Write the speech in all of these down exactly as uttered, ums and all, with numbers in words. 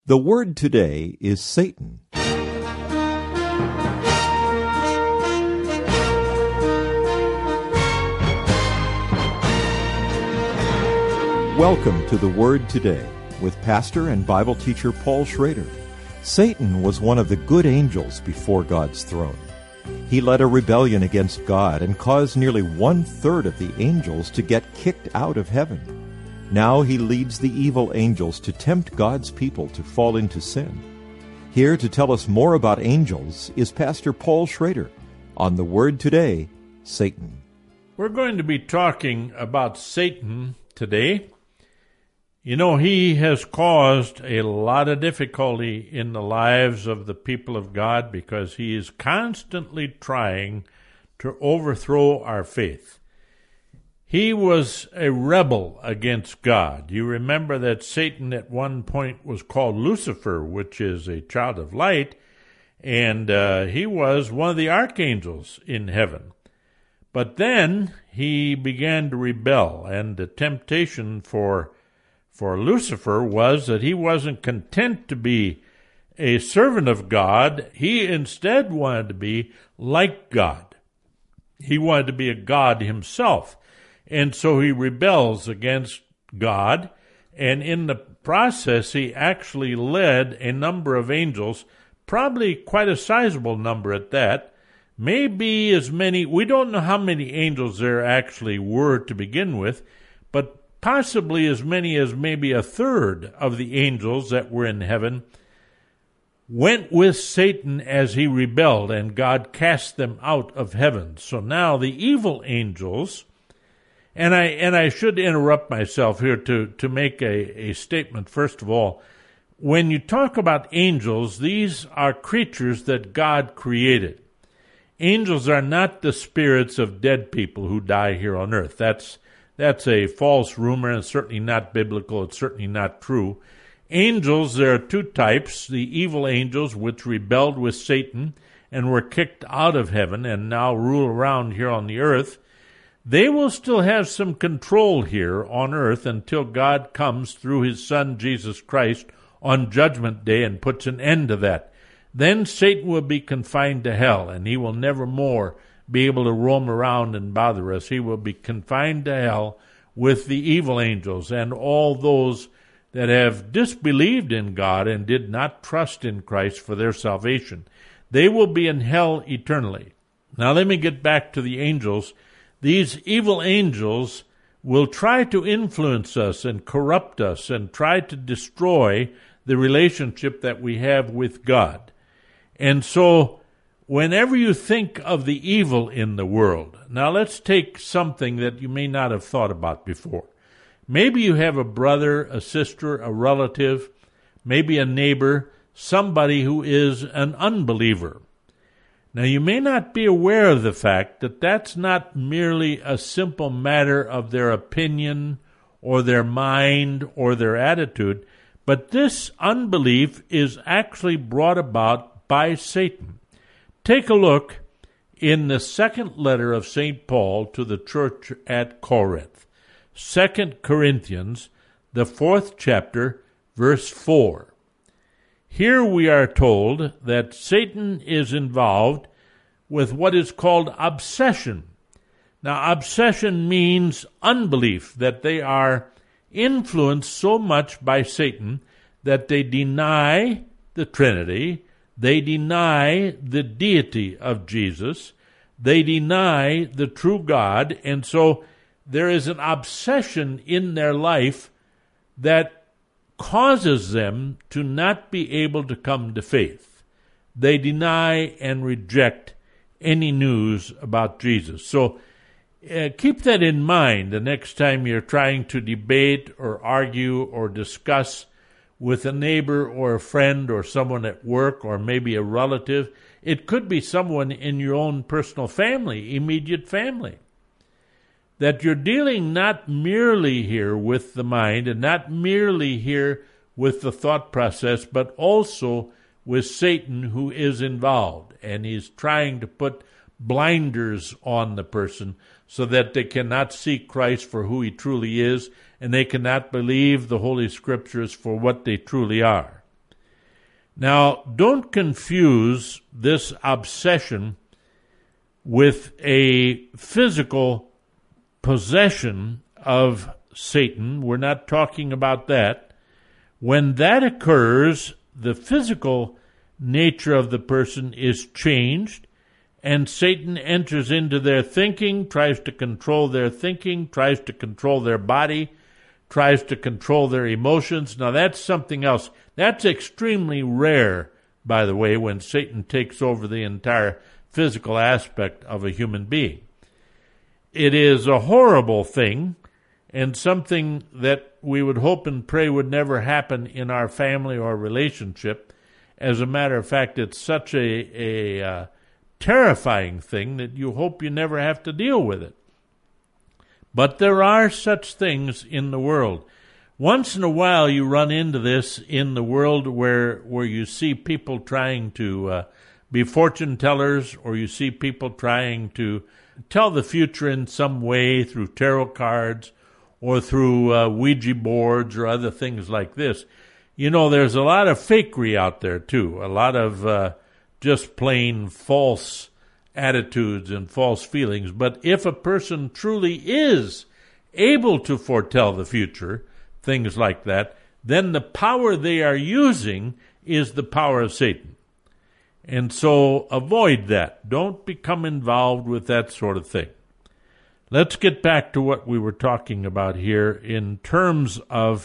The word today is Satan. Welcome to the Word Today with pastor and Bible teacher Paul Schrader. Satan was one of the good angels before God's throne. He led a rebellion against God and caused nearly one-third of the angels to get kicked out of heaven. Now he leads the evil angels to tempt God's people to fall into sin. Here to tell us more about angels is Pastor Paul Schrader on the Word Today, Satan. We're going to be talking about Satan today. You know, he has caused a lot of difficulty in the lives of the people of God because he is constantly trying to overthrow our faith. He was a rebel against God. You remember that Satan at one point was called Lucifer, which is a child of light, and uh, he was one of the archangels in heaven. But then he began to rebel, and the temptation for for Lucifer was that he wasn't content to be a servant of God. He instead wanted to be like God. He wanted to be a God himself. And so he rebels against God, and in the process he actually led a number of angels, probably quite a sizable number at that, maybe as many, we don't know how many angels there actually were to begin with, but possibly as many as maybe a third of the angels that were in heaven went with Satan as he rebelled, and God cast them out of heaven. So now the evil angels, and I and I should interrupt myself here to, to make a, a statement. First of all, when you talk about angels, these are creatures that God created. Angels are not the spirits of dead people who die here on earth. That's That's a false rumor, and it's certainly not biblical. It's certainly not true. Angels, there are two types. The evil angels, which rebelled with Satan and were kicked out of heaven and now rule around here on the earth. They will still have some control here on earth until God comes through his Son, Jesus Christ, on Judgment Day and puts an end to that. Then Satan will be confined to hell, and he will never more be able to roam around and bother us. He will be confined to hell with the evil angels and all those that have disbelieved in God and did not trust in Christ for their salvation. They will be in hell eternally. Now let me get back to the angels. These evil angels will try to influence us and corrupt us and try to destroy the relationship that we have with God. And so whenever you think of the evil in the world, now let's take something that you may not have thought about before. Maybe you have a brother, a sister, a relative, maybe a neighbor, somebody who is an unbeliever. Now you may not be aware of the fact that that's not merely a simple matter of their opinion or their mind or their attitude, but this unbelief is actually brought about by Satan. Take a look in the second letter of Saint Paul to the church at Corinth, Second Corinthians, the fourth chapter, verse four. Here we are told that Satan is involved with what is called obsession. Now, obsession means unbelief, that they are influenced so much by Satan that they deny the Trinity. They deny the deity of Jesus. They deny the true God. And so there is an obsession in their life that causes them to not be able to come to faith. They deny and reject any news about Jesus. So uh, keep that in mind the next time you're trying to debate or argue or discuss with a neighbor or a friend or someone at work or maybe a relative. It could be someone in your own personal family, immediate family. That you're dealing not merely here with the mind and not merely here with the thought process, but also with Satan, who is involved. And he's trying to put blinders on the person so that they cannot see Christ for who he truly is, and they cannot believe the Holy Scriptures for what they truly are. Now, don't confuse this obsession with a physical possession of Satan. We're not talking about that. When that occurs, the physical nature of the person is changed, and Satan enters into their thinking, tries to control their thinking, tries to control their body, tries to control their emotions. Now, that's something else. That's extremely rare, by the way, when Satan takes over the entire physical aspect of a human being. It is a horrible thing, and something that we would hope and pray would never happen in our family or relationship. As a matter of fact, it's such a, a uh, terrifying thing that you hope you never have to deal with it. But there are such things in the world. Once in a while you run into this in the world where where you see people trying to uh, be fortune tellers, or you see people trying to tell the future in some way through tarot cards or through uh, Ouija boards or other things like this. You know, there's a lot of fakery out there too, a lot of uh, just plain false attitudes and false feelings. But if a person truly is able to foretell the future, things like that, then the power they are using is the power of Satan. And so avoid that. Don't become involved with that sort of thing. Let's get back to what we were talking about here in terms of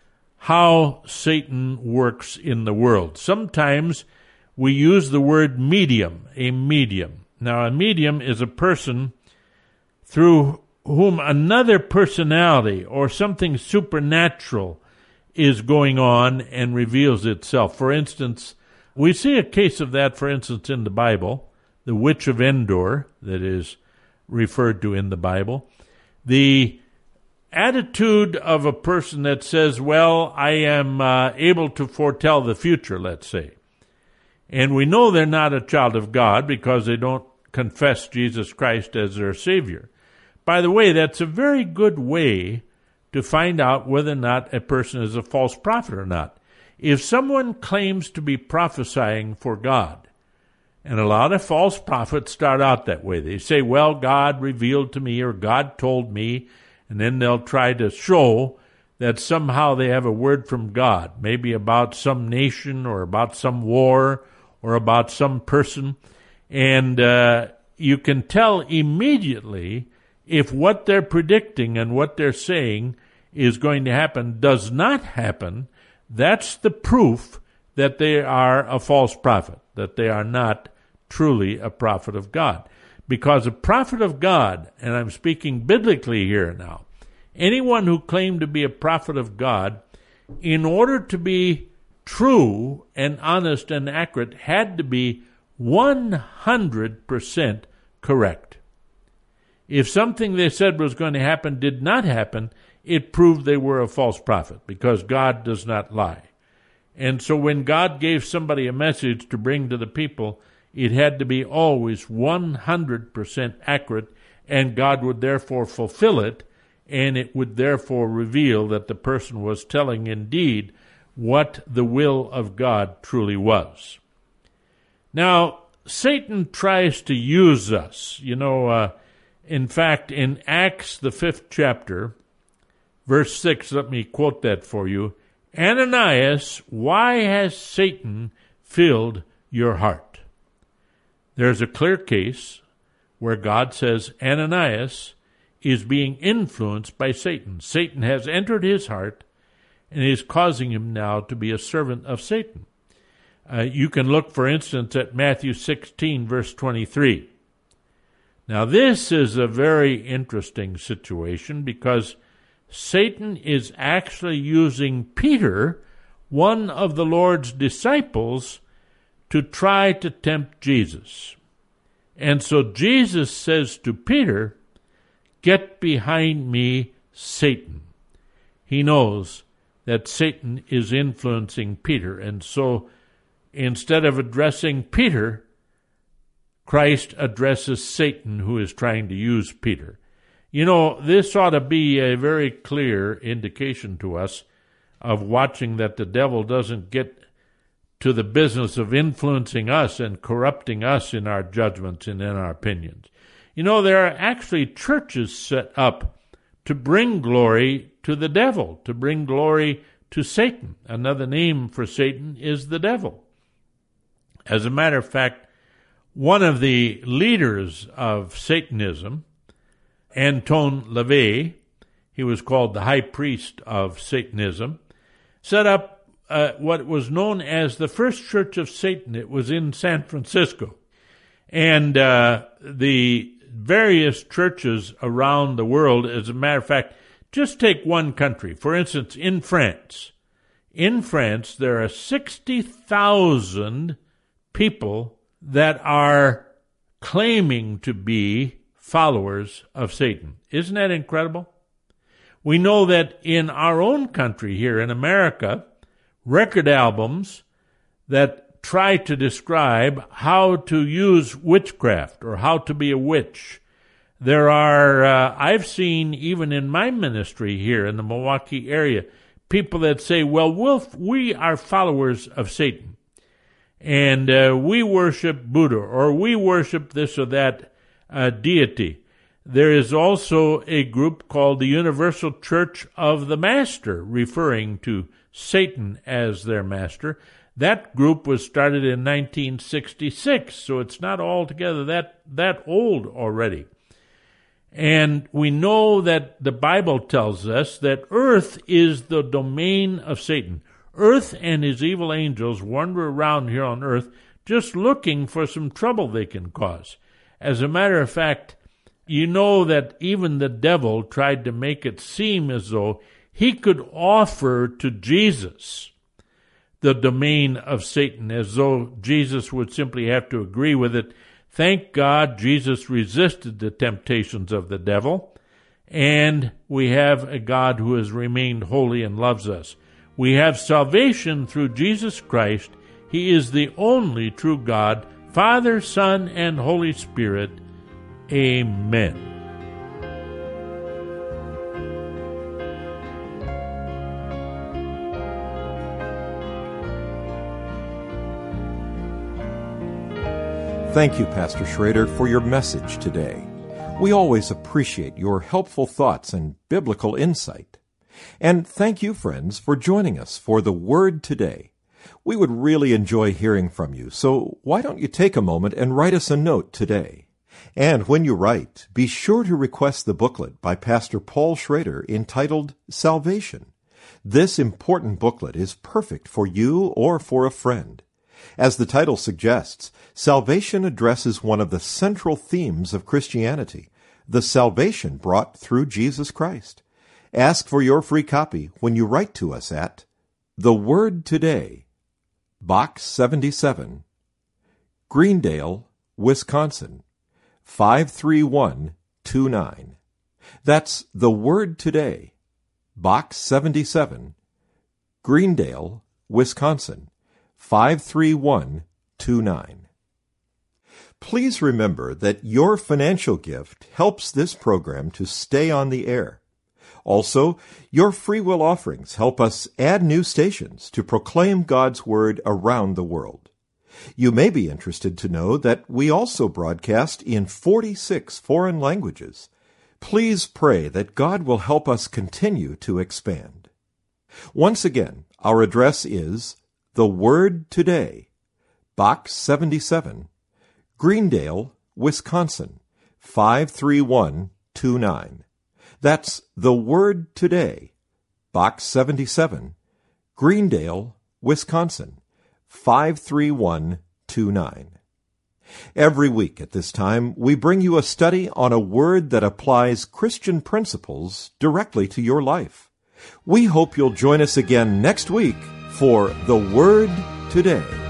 how Satan works in the world. Sometimes we use the word medium, a medium. Now, a medium is a person through whom another personality or something supernatural is going on and reveals itself. For instance, we see a case of that, for instance, in the Bible, the witch of Endor, that is referred to in the Bible. The attitude of a person that says, well, I am uh, able to foretell the future, let's say. And we know they're not a child of God because they don't confess Jesus Christ as their Savior. By the way, that's a very good way to find out whether or not a person is a false prophet or not. If someone claims to be prophesying for God, and a lot of false prophets start out that way. They say, well, God revealed to me, or God told me, and then they'll try to show that somehow they have a word from God, maybe about some nation or about some war or about some person. And uh, you can tell immediately if what they're predicting and what they're saying is going to happen does not happen. That's the proof that they are a false prophet, that they are not truly a prophet of God. Because a prophet of God, and I'm speaking biblically here now, anyone who claimed to be a prophet of God, in order to be true and honest and accurate, had to be one hundred percent correct. If something they said was going to happen did not happen, it proved they were a false prophet, because God does not lie. And so when God gave somebody a message to bring to the people, it had to be always one hundred percent accurate, and God would therefore fulfill it, and it would therefore reveal that the person was telling indeed what the will of God truly was. Now, Satan tries to use us. You know, uh, in fact, in Acts, the fifth chapter, verse six, let me quote that for you. Ananias, why has Satan filled your heart? There's a clear case where God says Ananias is being influenced by Satan. Satan has entered his heart and is causing him now to be a servant of Satan. Uh, you can look, for instance, at Matthew sixteen, verse twenty-three. Now, this is a very interesting situation because Satan is actually using Peter, one of the Lord's disciples, to try to tempt Jesus. And so Jesus says to Peter, "Get behind me, Satan." He knows that Satan is influencing Peter, and so instead of addressing Peter, Christ addresses Satan, who is trying to use Peter. You know, this ought to be a very clear indication to us of watching that the devil doesn't get to the business of influencing us and corrupting us in our judgments and in our opinions. You know, there are actually churches set up to bring glory to the devil, to bring glory to Satan. Another name for Satan is the devil. As a matter of fact, one of the leaders of Satanism, Anton LaVey, he was called the high priest of Satanism, set up uh, what was known as the First Church of Satan. It was in San Francisco. And uh, the various churches around the world, as a matter of fact, just take one country. For instance, in France. In France, there are sixty thousand people that are claiming to be followers of Satan. Isn't that incredible? We know that in our own country here in America, record albums that try to describe how to use witchcraft or how to be a witch. There are, uh, I've seen even in my ministry here in the Milwaukee area, people that say, well, we'll we are followers of Satan. And uh, we worship Buddha, or we worship this or that uh, deity. There is also a group called the Universal Church of the Master, referring to Satan as their master. That group was started in nineteen sixty-six, so it's not altogether that, that old already. And we know that the Bible tells us that earth is the domain of Satan. Earth and his evil angels wander around here on earth just looking for some trouble they can cause. As a matter of fact, you know that even the devil tried to make it seem as though he could offer to Jesus the domain of Satan, as though Jesus would simply have to agree with it. Thank God Jesus resisted the temptations of the devil, and we have a God who has remained holy and loves us. We have salvation through Jesus Christ. He is the only true God, Father, Son, and Holy Spirit. Amen. Thank you, Pastor Schrader, for your message today. We always appreciate your helpful thoughts and biblical insight. And thank you, friends, for joining us for the Word today. We would really enjoy hearing from you, so why don't you take a moment and write us a note today? And when you write, be sure to request the booklet by Pastor Paul Schrader entitled Salvation. This important booklet is perfect for you or for a friend. As the title suggests, salvation addresses one of the central themes of Christianity, the salvation brought through Jesus Christ. Ask for your free copy when you write to us at The Word Today, Box seventy-seven, Greendale, Wisconsin, five three one two nine. That's The Word Today, Box seventy-seven, Greendale, Wisconsin, five three one two nine. Please remember that your financial gift helps this program to stay on the air. Also, your free will offerings help us add new stations to proclaim God's Word around the world. You may be interested to know that we also broadcast in forty-six foreign languages. Please pray that God will help us continue to expand. Once again, our address is The Word Today, Box seventy-seven, Greendale, Wisconsin, five three one two nine. That's The Word Today, Box seventy-seven, Greendale, Wisconsin, five three one two nine. Every week at this time, we bring you a study on a word that applies Christian principles directly to your life. We hope you'll join us again next week for The Word Today.